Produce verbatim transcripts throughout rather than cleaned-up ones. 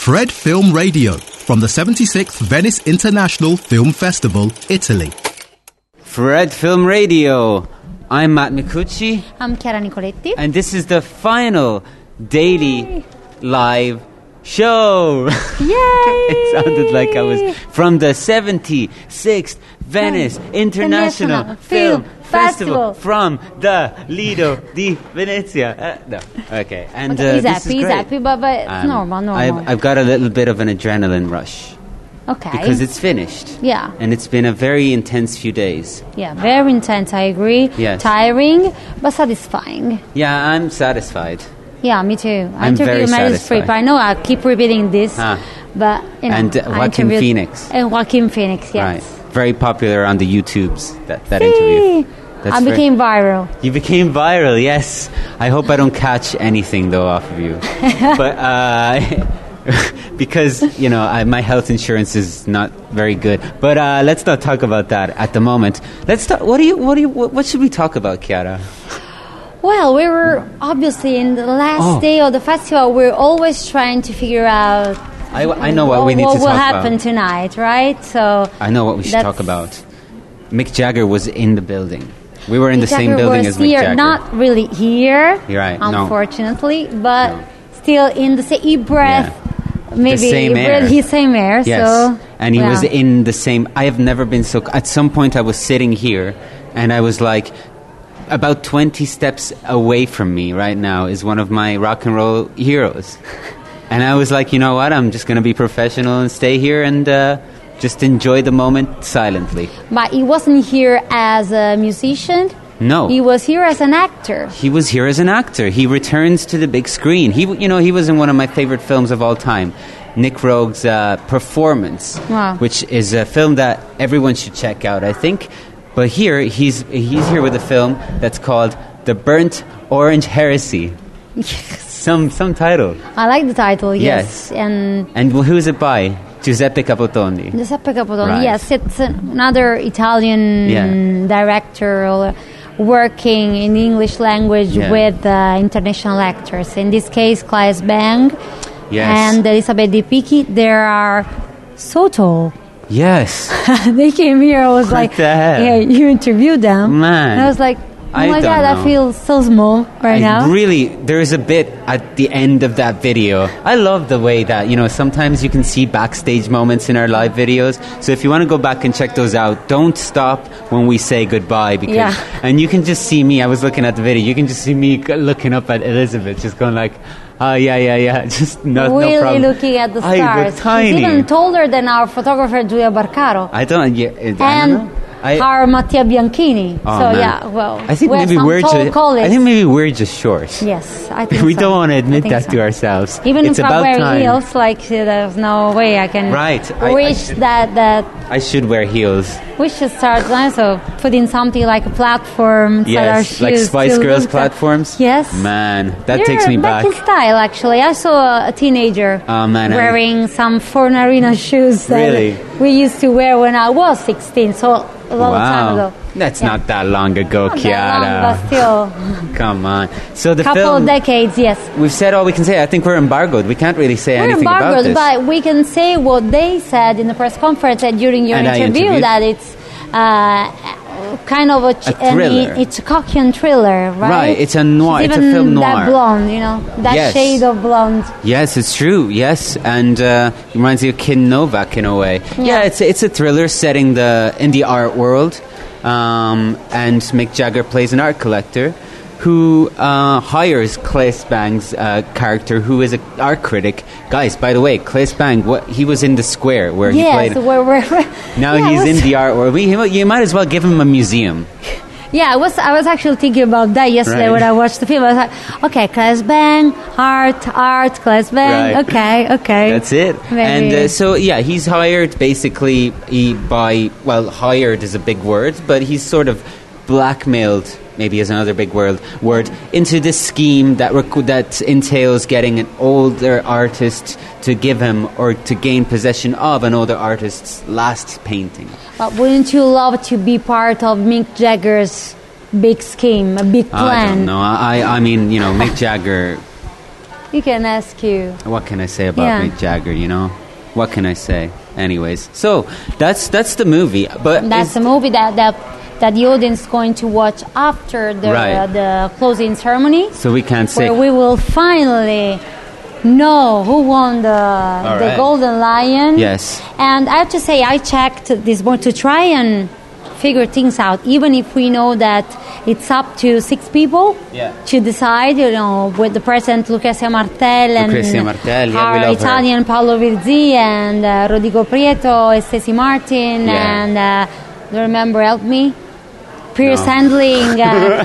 Fred Film Radio from the seventy-sixth Venice International Film Festival, Italy. Fred Film Radio. I'm Matt Micucci. I'm Chiara Nicoletti. And this is the final daily Yay. live show. Yay! It sounded like I was from the seventy-sixth Venice International, International Film, Film Festival, Festival from the Lido di Venezia. Uh, no, okay. And okay, uh, he's this happy, is he's great. happy, but, but it's um, normal, normal. I've, I've got a little bit of an adrenaline rush. Okay. Because it's finished. Yeah. And it's been a very intense few days. Yeah, very intense, I agree. Yes. Tiring, but satisfying. Yeah, I'm satisfied. Yeah, me too. I I'm very interviewed Meryl satisfied. Streep. I know I keep repeating this, ah. but, you know. And uh, Joaquin Phoenix. And Joaquin Phoenix, yes. Right. Very popular on the YouTubes, that, that See? interview. That's I became viral. You became viral, yes. I hope I don't catch anything, though, off of you. But, uh... because, you know, I, my health insurance is not very good. But uh, let's not talk about that at the moment. Let's talk. What do you? What do you? What, what should we talk about, Chiara? Well, we were obviously in the last oh. day of the festival. We're always trying to figure out. I, I know what, what we need what to talk will about. happen tonight, right? So I know what we should talk about. Mick Jagger was in the building. We were in Mick the Jagger same building was as Mick here, Jagger. Not really here, You're right. unfortunately, no. but no. still in the same. He breathed. Yeah. Maybe the same air. His same air. Yes. So, and he yeah. was in the same. I have never been so. At some point, I was sitting here, and I was like, about twenty steps away from me right now is one of my rock and roll heroes, and I was like, you know what? I'm just going to be professional and stay here and uh, just enjoy the moment silently. But he wasn't here as a musician. No. He was here as an actor. He was here as an actor. He returns to the big screen. He, you know, he was in one of my favorite films of all time, Nick Rogue's uh, Performance, wow. which is a film that everyone should check out, I think. But here, he's he's here with a film that's called The Burnt Orange Heresy. some some title. I like the title, yes. yes. And and who is it by? Giuseppe Capotondi. Giuseppe Capotondi, right. yes. It's another Italian yeah. director working in the English language yeah. with uh, international actors. In this case, Claes Bang yes. and Elisabeth Debicki. They are so tall. Yes. They came here. I was what like, the hell? yeah, you interviewed them. Man. And I was like, oh I my God, know. I feel so small right I now. Really, there is a bit at the end of that video. I love the way that, you know, sometimes you can see backstage moments in our live videos. So if you want to go back and check those out, don't stop when we say goodbye. Because, yeah. And you can just see me. I was looking at the video. You can just see me looking up at Elizabeth, just going like, oh, yeah, yeah, yeah. Just no, really no problem. looking at the Ay, stars. they're tiny. He's even taller than our photographer, Giulia Barcaro. I don't, yeah, I don't and know. I, our Mattia Bianchini. Oh, so man. yeah, well, I think we maybe have some we're tall just. colleagues. I think maybe we're just short. Yes, I think we so. don't want to admit that so. to ourselves. Even it's if about I'm wearing time. heels, like uh, there's no way I can right. I, reach I should, that. That I should wear heels. we should start also putting something like a platform. Yes, like Spice Girls platforms. Yes, man, that You're takes me back. back. in style, actually. I saw a teenager oh, man, wearing I, some Fornarina shoes that really? we used to wear when I was sixteen. So a long wow. time ago. That's yeah. not that long ago, Not Chiara. that long, but still. Come on. So the couple film, of decades, yes. We've said all we can say. I think we're embargoed. We can't really say We're anything embargoed, about this. but we can say what they said in the press conference and during your And I interview, interviewed. that it's uh, kind of a, ch- A thriller. an- it's a Cocchian thriller, right? Right, it's a noir. She's It's a even film noir. that blonde, you know, that Yes. shade of blonde. Yes, it's true. Yes, and uh, it reminds me of Kin Novak in a way. Yeah, Yeah. it's it's a thriller setting the in the art world, um, and Mick Jagger plays an art collector who uh, hires Claes Bang's uh, character, who is an art critic. Guys, by the way, Claes Bang, what he was in The Square where he Yes, played. where, where, where, Now yeah, he's I was, in the art world. We, you might as well give him a museum. Yeah, I was I was actually thinking about that yesterday Right. when I watched the film. I was like, okay, Claes Bang, art, art, Claes Bang. Right. Okay, okay. That's it. Maybe. And uh, so, yeah, he's hired basically he, by, well, hired is a big word, but he's sort of blackmailed, maybe is another big word, word into this scheme that rec- that entails getting an older artist to give him or to gain possession of an older artist's last painting. But wouldn't you love to be part of Mick Jagger's big scheme, a big plan? I don't know. I, I mean, you know, Mick Jagger, You can ask you. What can I say about Yeah. Mick Jagger, you know? What can I say? Anyways, so that's that's the movie. But That's is- the movie that, that that the audience is going to watch after the Right. uh, the closing ceremony, so we can't say. where we will finally know who won the the right. Golden Lion. Yes. And I have to say, I checked this board to try and figure things out, even if we know that it's up to six people Yeah. to decide, you know, with the president Lucrezia Martel and Lucrezia Martel, yeah, we our love her. Italian Paolo Virzi and uh, Rodrigo Prieto, Stacey Martin, Yeah. and uh, do you remember, help me? Pierce No. Handling. Uh,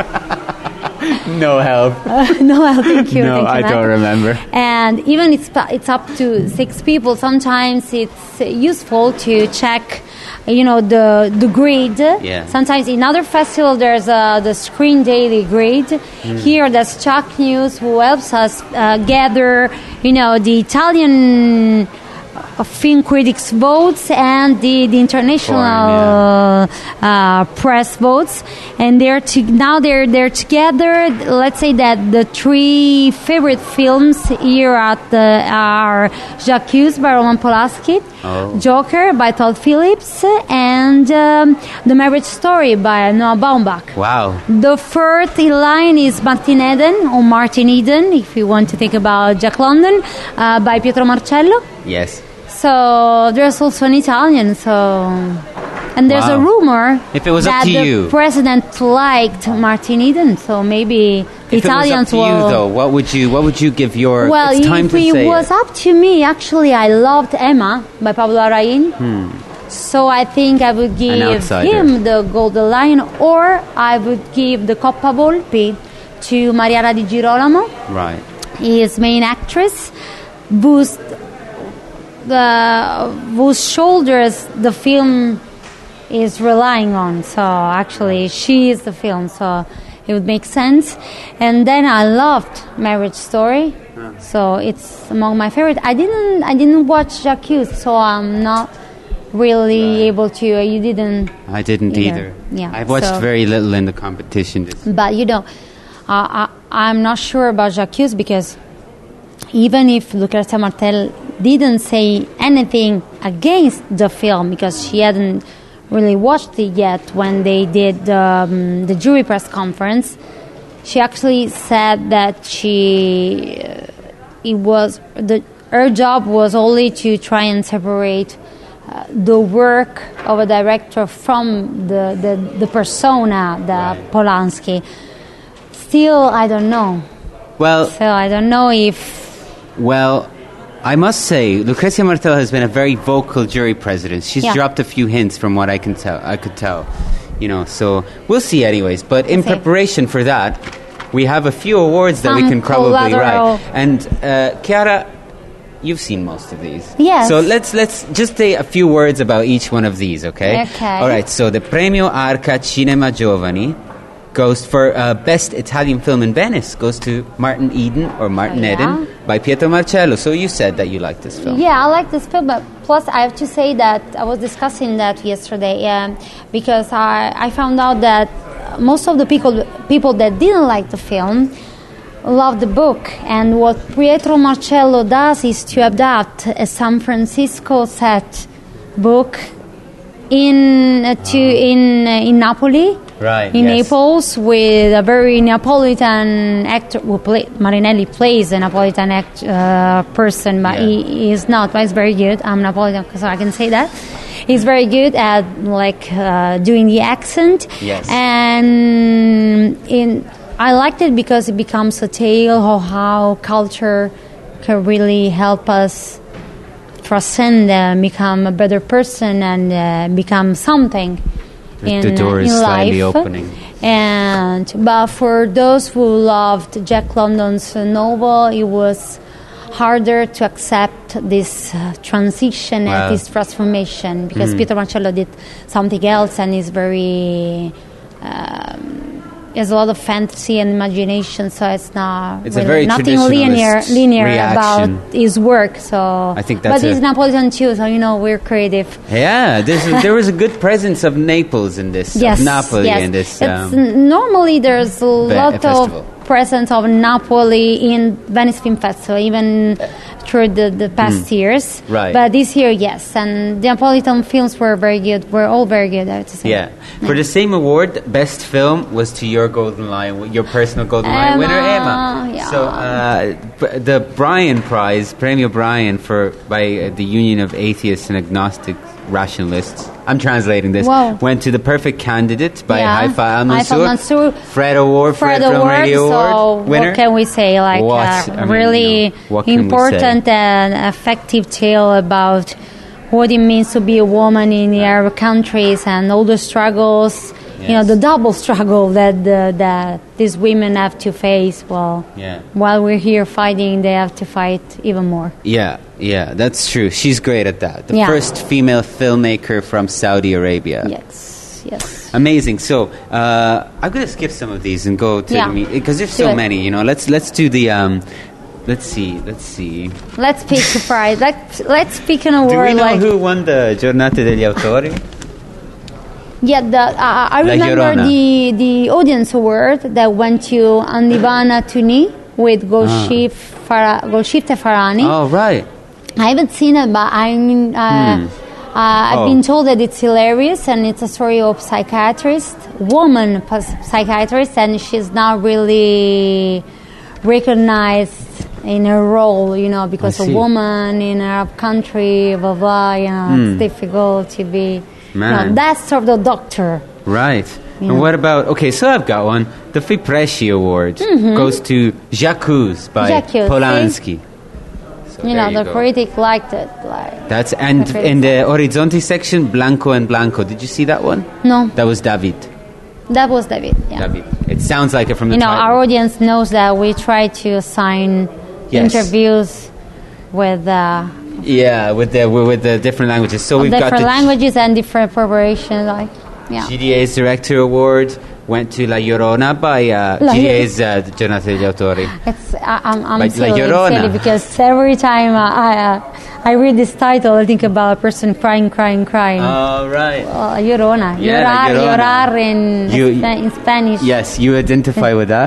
No help. no, well, thank you. No, thank you, I Matt. don't remember. And even it's it's up to six people. Sometimes it's useful to check, you know, the the grid. Yeah. Sometimes in other festivals there's uh, the Screen Daily grid. Mm. Here there's Chuck News, who helps us uh, gather, you know, the Italian uh, film critics votes and the, the international Foreign, uh, press votes, and they're to, now they're they're together. Let's say that the three favorite films here at the are J'accuse by Roman Polanski, Oh. Joker by Todd Phillips, and um, The Marriage Story by Noah Baumbach. Wow. The fourth in line is Martin Eden, or Martin Eden, if you want to think about Jack London, uh, by Pietro Marcello. Yes. So there's also an Italian. So, and there's a Wow. rumor If it was up that to the you. president liked Martin Eden. So maybe the If Italians it was up to will. you, though, what would you what would you give your? Well, it's time if to it say was it. up to me, actually, I loved Emma by Pablo Larraín. So I think I would give outsider. him the Golden Lion, or I would give the Coppa Volpi to Mariana Di Girolamo, Right. his main actress, whose the whose shoulders the film is relying on. So actually, she is the film. So it would make sense. And then I loved Marriage Story. So it's among my favorite. I didn't I didn't watch J'accuse, so I'm not really able to. Uh, you didn't, I didn't Either. either. Yeah, I've watched so- very little in the competition. This- but you know, uh, I, I'm not sure about J'accuse, because even if Lucrezia Martel didn't say anything against the film, because she hadn't really watched it yet when they did um, the jury press conference, she actually said that she uh, it was the her job was only to try and separate uh, the work of a director from the the, the persona, the Right. Polanski. Still, I don't know. Well, So I don't know if. well, I must say, Lucrezia Martel has been a very vocal jury president. She's Yeah. dropped a few hints from what I can tell. I could tell, you know. So we'll see, anyways. But in see. preparation for that, we have a few awards that we Some can probably collateral. write. And uh, Chiara, you've seen most of these. Yes. So let's let's just say a few words about each one of these, okay? Okay. All right. So the Premio Arca Cinema Giovani goes for uh, best Italian film in Venice goes to Martin Eden or Martin Oh, yeah? Eden by Pietro Marcello. So you said that you liked this film. Yeah, I like this film, but plus I have to say that I was discussing that yesterday, um, because I, I found out that most of the people people that didn't like the film loved the book, and what Pietro Marcello does is to adapt a San Francisco set book in uh, to in uh, in Napoli. Right, In yes. Naples, with a very Neapolitan actor who play, Marinelli plays a Neapolitan act, uh, person, but Yeah. he, he is not. But he's very good. I'm Napolitan, so I can say that. He's very good at like uh, doing the accent. Yes. And in I liked it because it becomes a tale of how culture can really help us transcend and become a better person and uh, become something. The- In, the door in is slightly life. opening. And but for those who loved Jack London's uh, novel, it was harder to accept this uh, transition Wow. and this transformation, because Hmm. Pietro Marcello did something else and is very um, has a lot of fantasy and imagination, so it's not It's a really- very nothing linear traditionalist linear reaction. about his work. So I think but that's he's a- Napolitan too, so you know we're creative. Yeah, this is, there was a good presence of Naples in this, Yes, of Napoli yes. in this. It's, Um, normally there's a Ve- lot of festival. presence of Napoli in Venice Film Festival, even through the, the past Mm. years. Right. But this year, yes. And the Napolitan films were very good. Were all very good, I have to say. Yeah. For the same award, best film was to your Golden Lion, your personal Golden Lion Emma, winner, Emma. yeah. So uh, b- the Brian Prize, Premio Brian, for by uh, the Union of Atheists and Agnostic Rationalists. I'm translating this. Wow. Went to the Perfect Candidate by Yeah. Haifa Al Haifa Mansour. Mansour. Fred Award, Fred Fred Film Award, Radio so Award winner. what can we say? Like What? a I mean, really you know, what can we important and effective tale about what it means to be a woman in the Arab countries and all the struggles, you know, Yes. the double struggle that the, that these women have to face. Well, Yeah. while we're here fighting, they have to fight even more. Yeah, yeah, that's true. She's great at that. The Yeah. first female filmmaker from Saudi Arabia. Yes, yes. Amazing. So uh, I'm going to skip some of these and go to Yeah. the because there's Do so it. many. You know, let's let's do the. Um, let's see. Let's see. Let's pick a prize. Let's let's pick an award. Do we know like who won the Giornate degli Autori? Yeah, the, uh, I La remember Llorona. the the audience award that went to Andivana Tuni with Golshif Fara, Golshifteh Farhani. Oh right. I haven't seen it, but I mean, uh, uh, I've Oh. been told that it's hilarious and it's a story of psychiatrist, woman pas- psychiatrist, and she's not really recognized in her role, you know, because I a see. woman in an Arab country, blah blah, you know, it's difficult to be. You know, Man. that's sort of the doctor. Right. Yeah. And what about? Okay, so I've got one. The Fipresci Award goes to J'accuse by J'accuse, see? Polanski. So You there know, you the go. critic liked it. Like That's and The critic in the Orizzonti section, Blanco and Blanco. Did you see that one? no, That was David. that was David. Yeah. David. It sounds like it from the You know, title. our audience knows that we try to assign Yes. interviews with uh, Yeah, with the with the different languages. So we've got different the languages and different preparations. Like, yeah. G D A's Director Award went to La Llorona by uh, La G D A's uh, Giornate degli Autori. It's, I, I'm, I'm Like La silly, Llorona. silly because every time I, I, uh, I read this title, I think about a person crying, crying, crying. All right. Uh, Llorona. Yeah, La llorar, Llorona. llorar in, You- Spa- in Spanish. Yes, you identify with that.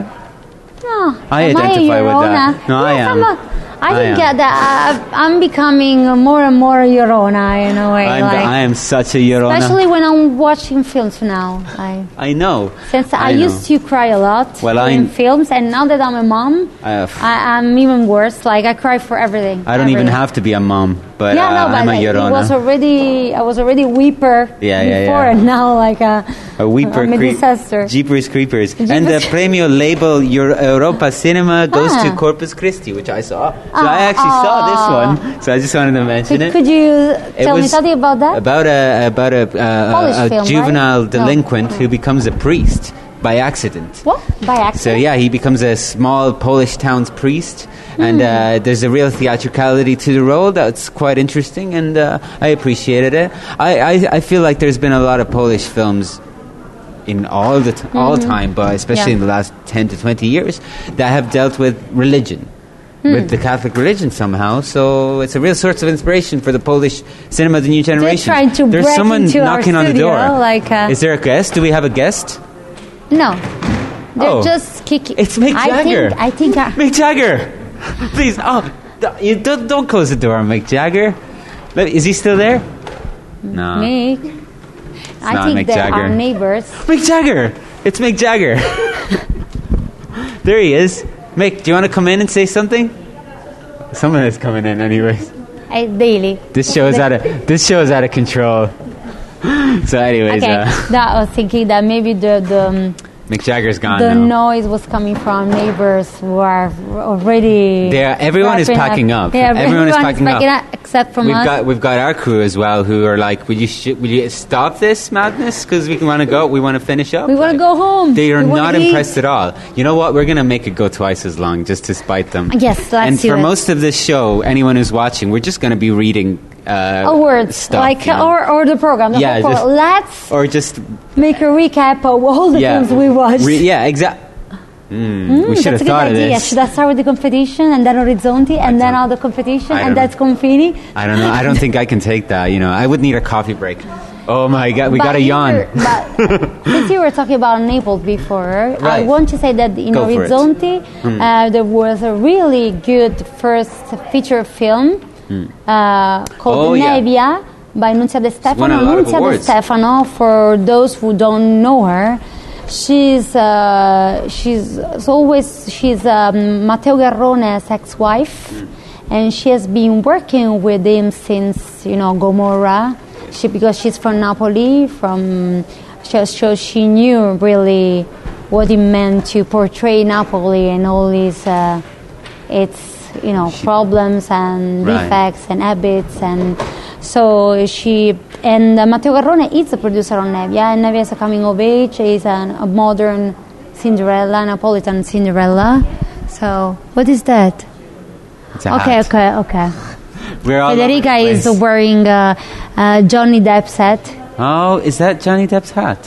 No, I am identify a with that. Llorona? No, I Yes, am. I'm a, I I think am. that uh, I'm becoming more and more a Llorona in a way. I'm, like, I am such a Llorona. especially when I'm watching films now. I, I know. since I, I know. used to cry a lot Well, in I'm- films, and now that I'm a mom, Uh, I, I'm even worse. Like I cry for everything. I don't even everything. have to be a mom, but yeah, uh, no, but I'm a like, it Llorona. was already I was already a weeper Yeah, yeah, before, yeah. and now like a, A weeper, I'm a creep- disaster. Jeepers Creepers. Jeepers- And the Premio Label Euro- Europa Cinema goes Ah. to Corpus Christi, which I saw. So Ah, I actually saw ah. this one. So I just wanted to mention Could, it. could you It tell me was something about that? About a about a, uh, Polish a film, right? juvenile No. delinquent who becomes a priest by accident. What? By accident? So yeah, he becomes a small Polish town's priest, and Hmm. uh, there's a real theatricality to the role that's quite interesting, and uh, I appreciated it. I, I I feel like there's been a lot of Polish films in all the t- all time, but especially Mm-hmm. Yeah. in the last ten to twenty years, that have dealt with religion. Hmm. With the Catholic religion somehow, so it's a real source of inspiration for the Polish cinema, the new generation. trying to There's break someone into our knocking on the studio, door. like, uh, Is there a guest? Do we have a guest? No. They're Oh. just kicking. It's Mick I Jagger. think, I think I, Mick Jagger, please. Oh, d- you don't, don't close the door, Mick Jagger. Let- Is he still there? No. Mick. I not think Mick they're Jagger. our neighbors. Mick Jagger. It's Mick Jagger. There he is. Mick, do you want to come in and say something? Someone is coming in, anyways. I, daily. This show is out of this show is out of control. So, anyways, Okay. uh, That I was thinking that maybe the the. Um, Mick Jagger's gone the now. noise was coming from neighbors who are already. They are- everyone is wrapping packing up. Yeah, Everyone is packing up. except from We've us. got we've got our crew as well who are like, will you sh- will you stop this madness because we want to go, we want to finish up. we want to Like, go home. They are We wanna not eat. impressed at all. You know what? We're gonna make it go twice as long just to spite them. Yes, let's And do for it. most of this show, anyone who's watching, we're just gonna be reading uh, Awards, stuff, like you know? or or the program. The Yeah, whole program. just- Let's or just make a recap of all the yeah, films we watched. Re- yeah, exactly. Mm, we should have that's a thought good of idea. this. Should I start with the competition and then Orizzonti and then don't- all the competition I don't and that's know. Confini? I don't know. I don't think I can take that. You know, I would need a coffee break. Oh my God, we But got a you yawn. were- But since you were talking about Naples before, I Right. want to say that in Go for it. Orizzonti, uh, there was a really good first feature film uh, called Oh, yeah. Nevia by Nunzia De Stefano. won a lot of Nunzia De awards. Stefano, for those who don't know her, she's uh, she's always she's um, Matteo Garrone's ex-wife, and she has been working with him since you know Gomorrah. She because she's from Napoli, from so, so she knew really what it meant to portray Napoli and all these uh, its you know problems and Right. defects and habits, and so she and uh, Matteo Garrone is a producer on Nevia, and Nevia is a coming of age, is an, a modern Cinderella, Napolitan Cinderella. So what is that? It's a Okay, hat. okay, okay. We're all over Federica the is place. wearing uh, uh, Johnny Depp's hat. Oh, is that Johnny Depp's hat?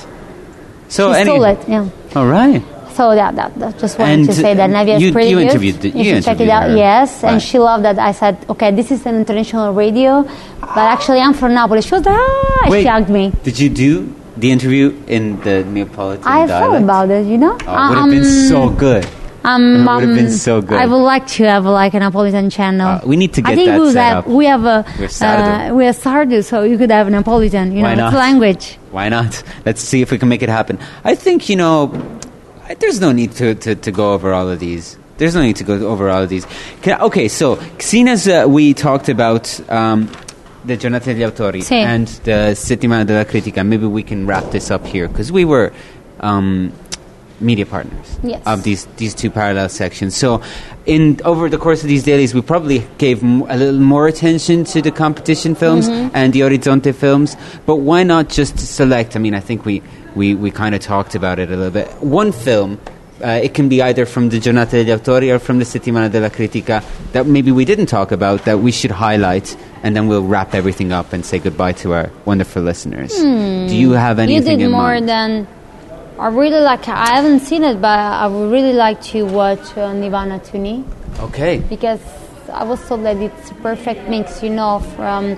So She any- stole it, yeah. All right. So yeah, that, that just wanted And, to say that uh, Nevia is you- pretty you good. interviewed the- you should check it interviewed out. her. Yes, Right. and she loved that. I said, okay, this is an international radio, but actually I'm from Napoli. She was like, ah, Wait, she hugged me. Did you do the interview in the Neapolitan I dialect? thought about it, you know. Oh, it would have been so good. Um, It would have been so good. I would like to have like a Napolitan channel. Uh, we need to I get think that we would set have, up. We have a We're Sardo. uh, we are Sardo, so you could have Napolitan. You Why know, not? it's a language. Why not? Let's see if we can make it happen. I think, you know, I- there's no need to, to, to go over all of these. There's no need to go over all of these. Can, okay, so, seeing as uh, we talked about um, the Giornata degli Autori Sì. and the Settimana della Critica, maybe we can wrap this up here, because we were um, media partners Yes. of these, these two parallel sections. So, in over the course of these dailies, we probably gave m- a little more attention to the competition films and the Orizzonte films, but why not just select? I mean, I think we, we, we kind of talked about it a little bit. One film, uh, it can be either from the Giornata degli Autori or from the Settimana della Critica that maybe we didn't talk about that we should highlight, and then we'll wrap everything up and say goodbye to our wonderful listeners. Do you have You anything did in more mind? than. I really like. I haven't seen it, but I would really like to watch uh, Nirvana Tuni, Okay. because I was told that it's a perfect mix, you know, from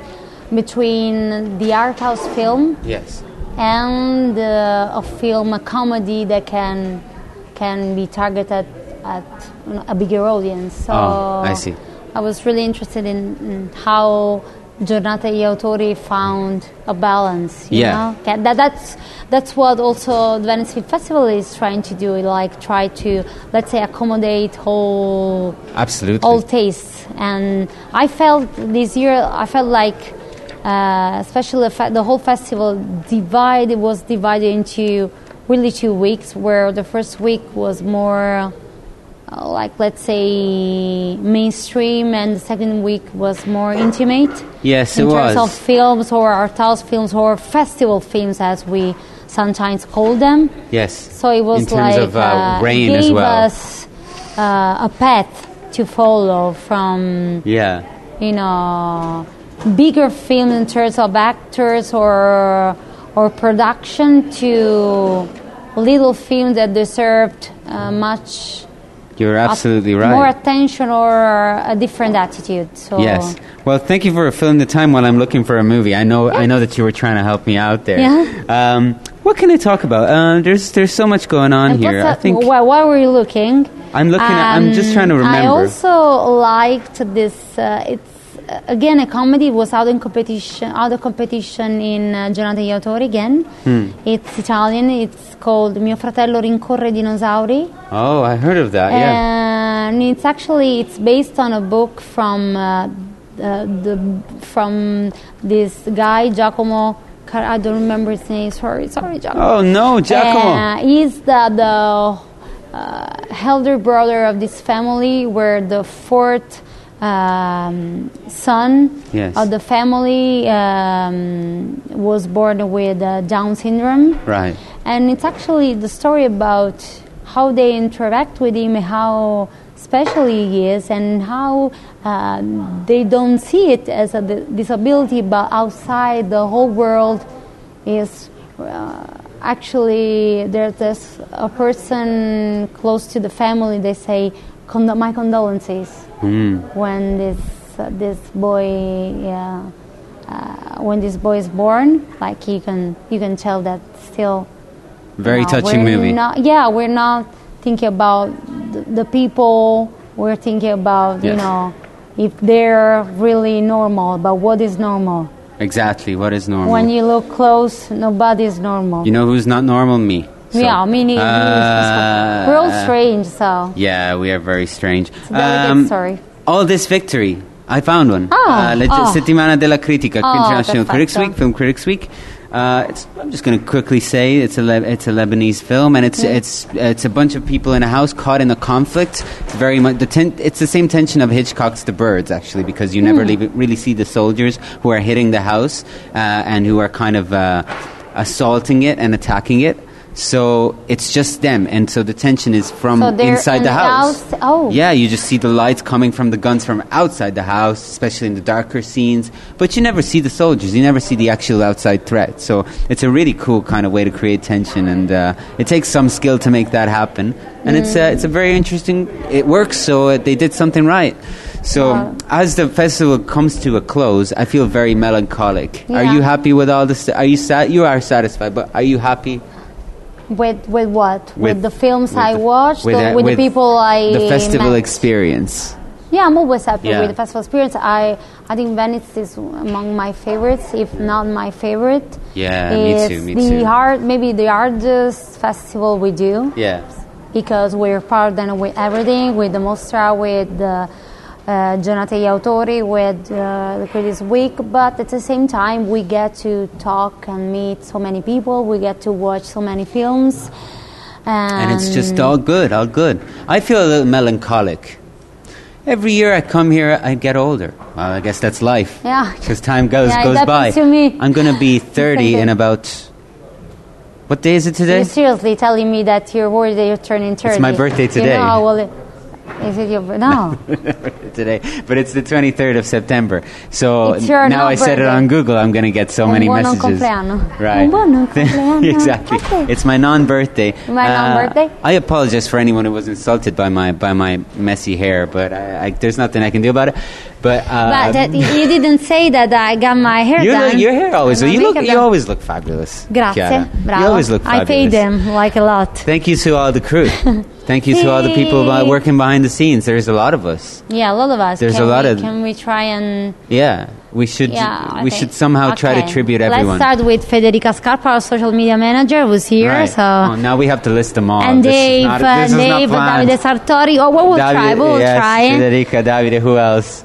between the art house film Yes. and uh, a film, a comedy that can can be targeted at you know, a bigger audience. So Oh, I see. I was really interested in, in how Giornata degli Autori found a balance. You Yeah. know? Okay, that, that's that's what also the Venice Film Festival is trying to do. Like try to, let's say, accommodate whole Absolutely. all tastes. And I felt this year, I felt like, uh, especially the, fa- the whole festival divided was divided into really two weeks, where the first week was more uh, like, let's say, mainstream, and the second week was more intimate. Yes, in it terms was. of films or art house films or festival films, as we sometimes call them. Yes. So it was in terms like of uh, rain gave as well. us uh, a path to follow from Yeah. you know bigger films in terms of actors or or production to little films that deserved uh, much You're absolutely right. more attention or a different attitude. So Yes. Well, thank you for filling the time while I'm looking for a movie. I know I know that you were trying to help me out there. Yeah. Um, what can I talk about? Uh, there's there's so much going on And here. what's I that- think why, why were you looking? I'm looking at- I'm just trying to Um, remember. I also liked this. Uh, it's uh, again a comedy. It was out in competition, out of competition in uh, Giornata degli Autori again. Hmm. It's Italian. It's called Mio fratello rincorre i dinosauri. Oh, I heard of that. Yeah. And it's actually it's based on a book from uh, the, the from this guy Giacomo. Car- I don't remember his name. Sorry, sorry, Giacomo. Oh no, Giacomo. Uh, he's the the uh, elder brother of this family, where the fourth um, son Yes. of the family um, was born with uh, Down syndrome. Right. And it's actually the story about how they interact with him, how special he is, and how uh, they don't see it as a di- disability, but outside the whole world is uh, actually, there's this a person close to the family. They say, Condo- "My condolences." Mm. When this uh, this boy, yeah, uh, when this boy is born, like you can you can tell that still. Very you know, touching we're movie. Not, yeah, we're not thinking about the, the people. We're thinking about you Yes. know if they're really normal. But what is normal? Exactly. What is normal? When you look close, nobody is normal. You know who's not normal? Me. So, yeah, me neither. uh, We're all strange, so Yeah, we are very strange. it's a delicate story. All This Victory. I found one. Oh, uh, Leg- oh. Settimana della Critica, Oh, International Critics perfetto. Week, Film Critics Week. Uh, it's, I'm just going to quickly say it's a Le- it's a Lebanese film, and it's Mm. it's it's a bunch of people in a house caught in a conflict. It's very much the ten- it's the same tension of Hitchcock's The Birds, actually, because you never Mm. leave, really see the soldiers who are hitting the house uh, and who are kind of uh, assaulting it and attacking it. So it's just them, and so the tension is from So they're inside in the the house. house? Oh. Yeah, you just see the lights coming from the guns from outside the house, especially in the darker scenes. But you never see the soldiers. You never see the actual outside threat. So it's a really cool kind of way to create tension, and uh, it takes some skill to make that happen. And it's uh, it's a very interesting. It works, so uh, they did something right. So Wow. as the festival comes to a close, I feel very melancholic. Are Yeah. you happy with all this? Are you sa- You are satisfied, but are you happy? With with what? With, With- the films with I the- watched, with or the- with, with the people I The festival met? experience. Yeah, I'm always happy Yeah. with the festival experience. I I think Venice is among my favorites, if not my favorite. Yeah, me it's too, me the too. hard, maybe the hardest festival we do. Yeah. Because we're partnered with everything, with the Mostra, with the uh, Giornate agli Autori, with uh, the Critics Week, but at the same time we get to talk and meet so many people, we get to watch so many films. And, And it's just all good, all good. I feel a little melancholic. Every year I come here, I get older. Well, I guess that's life. Yeah. Because time goes Yeah, it goes by. happens to me. I'm going to be thirty in thing. about... What day is it today? You're seriously telling me that you're worried that you're turning thirty. my birthday You today. know how well it, is it your no? Today. But it's the twenty-third of September. So It's your now I said it birthday. on Google, I'm going to get so Un many buon messages. compleanno. Right. Un buon compleanno. Exactly. Okay. It's my non-birthday. My Uh, non-birthday? I apologize for anyone who was insulted by my by my messy hair, but I, I, there's nothing I can do about it. But, uh, But that, you didn't say that I got my hair you done. look, your hair always My you look makeup you done. always look fabulous. Grazie, Chiara. bravo. You always look fabulous. I pay them like a lot. Thank you to all the crew. Thank you to all the people uh, working behind the scenes. There's a lot of us. Yeah, a lot of us. There's can a lot we, of- Can we try and? Yeah, we should Yeah, I we think- should somehow try to okay. tribute everyone. Let's start with Federica Scarpa, our social media manager, who's here. Right. So. Oh, now we have to list them all. And This is Dave, not- uh, this is not Dave, planned. Davide Sartori. Oh, well, we'll try. Davide, We'll yes, try. Federica, Davide, who else?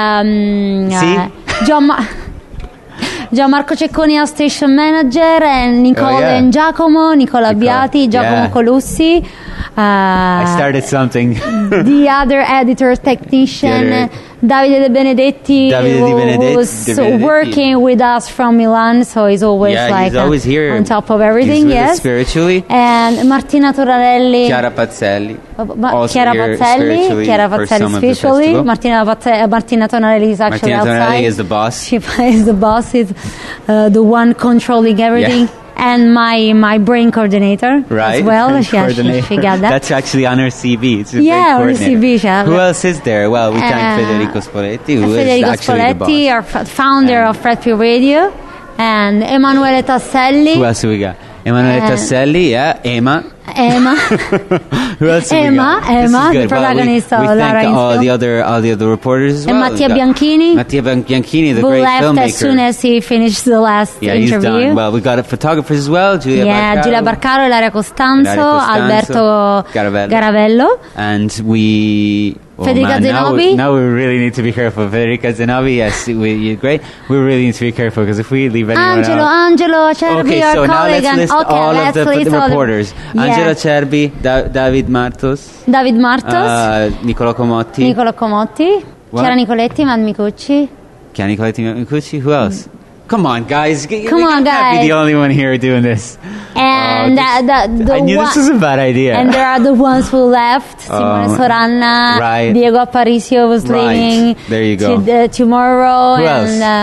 Um, See? uh, Gian Ma- Gianmarco Cecconi, our station manager, and Nicole Oh, yeah. and Giacomo, Nicola Nicola, Abbiati, Giacomo yeah. Colussi. Uh, I started something. the other editor technician, The other- Davide De Benedetti, Davide Di who Benedetti- was De Benedetti. working with us from Milan, so he's always yeah, like he's always uh, here. on top of everything. He's with us Yes, spiritually. and Martina Torarelli. Chiara Pazzelli. Uh, Ma- also Chiara here Pazzelli, spiritually Chiara for Pazzelli some of the spiritually. festival. Martina, Pazze- uh, Martina Tonarelli is actually Martina outside. Tonelli is the boss. She is the boss. Is uh, the one controlling everything, Yeah. and my my brain coordinator Right. as well. And She, she, coordinator. she got that. That's actually on her C V. It's a Yeah, great her C V, coordinator. she has Who it. else is there? Well, we thank Uh, Federico Spoletti, who is Federico actually Spoletti, the our boss. f- founder And- of Fred P Radio, and Emanuele Tasselli. Who else do we got? Emanuele Uh, Tasselli, yeah. Emma. Emma. Who else have we Emma, got? This is Emma, the good. Well, we- protagonist we, of thank Lara all Infield. the other all the other reporters as And well. Mattia We've got Bianchini, Mattia Ban- Bianchini, the who great left filmmaker. as soon as he finished the last yeah, he's interview. done. Well, we got photographers as well. Julia yeah, Barcaro. Giulia Barcaro, Ilaria Costanzo, Ilaria Costanzo, Alberto Garavello. Garavello. And we... Oh Federica man, now we, Zenobi? now we really need to be careful. Federica Zenobi, yes, we, you're great. We really need to be careful because if we leave anyone Angelo, out... Angelo, Cervi, Okay, our so now colleague. let's and- list okay, all of let's the, list the all the- reporters. Yeah. Angelo Cerbi, da- David Martos, David Martos, uh, Niccolo Comotti, Niccolo Comotti, What? Chiara Nicoletti, Matt Micucci. Chiara Nicoletti Micucci, who else? Come on, guys. G- Come we on, can't guys. be the only one here doing this. And Oh, uh, the, the I knew one, this was a bad idea. And there are the ones who left. Simone Oh, Soranna, right. Diego Aparicio was Right. leaving There you go. to the, tomorrow. Who and else? Uh,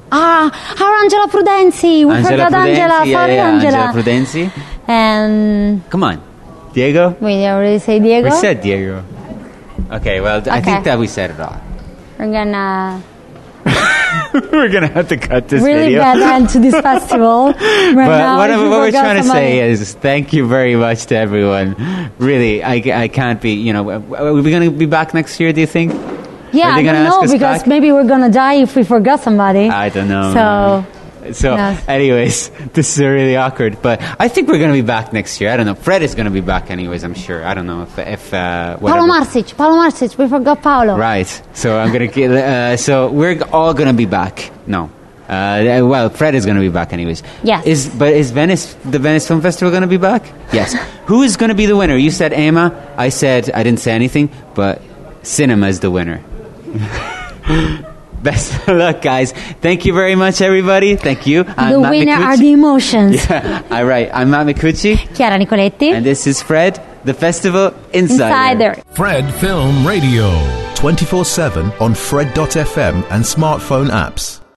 Ah, our Angela Prudenzi. We Angela forgot Prudenzi, Angela. yeah, Sorry, yeah, Angela. Angela Prudenzi. And Come on. Diego? we already say Diego. We said Diego. Okay, well, I Okay. think that we said it all. We're gonna We're going to have to cut this really video. bad end to this festival. Right But now, what, if we what we're forgot trying to somebody. say is thank you very much to everyone. Really, I, I can't be, you know, are we going to be back next year, do you think? Yeah, Are they I gonna don't ask know us because back? maybe we're gonna die if we forgot somebody. I don't know. So So, Yes. anyways, this is really awkward, but I think we're going to be back next year. I don't know. Fred is going to be back anyways, I'm sure. I don't know if, if uh, whatever. Paolo Marsic, Paolo Marsic, we forgot Paolo. Right. So I'm going to, uh, so we're all going to be back. No. Uh, well, Fred is going to be back anyways. Yes. Is, but is Venice, the Venice Film Festival going to be back? Yes. Who is going to be the winner? You said Emma. I said, I didn't say anything, but cinema is the winner. Best of luck, guys. Thank you very much, everybody. Thank you. I'm The Matt winner Micucci. are the emotions. Yeah. All right. I'm Matt Micucci, Chiara Nicoletti. and this is Fred, the Festival Insider. Insider. Fred Film Radio. twenty-four seven on Fred dot f m and smartphone apps.